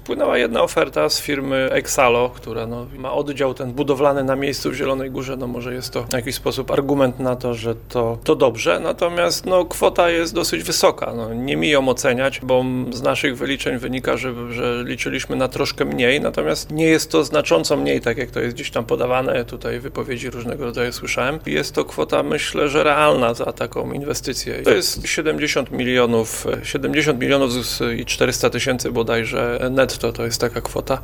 Wpłynęła jedna oferta z firmy Exalo, która ma oddział ten budowlany na miejscu w Zielonej Górze. Może jest to w jakiś sposób argument na to, że to dobrze. Natomiast kwota jest dosyć wysoka. Nie mi ją oceniać, bo z naszych wyliczeń wynika, że liczyliśmy na troszkę mniej. Natomiast nie jest to znacząco mniej, tak jak to jest gdzieś tam podawane. Tutaj wypowiedzi różnego rodzaju słyszałem. Jest to kwota, myślę, że realna za taką inwestycję. To jest 70 milionów i 400 tysięcy bodajże netto, to jest taka kwota.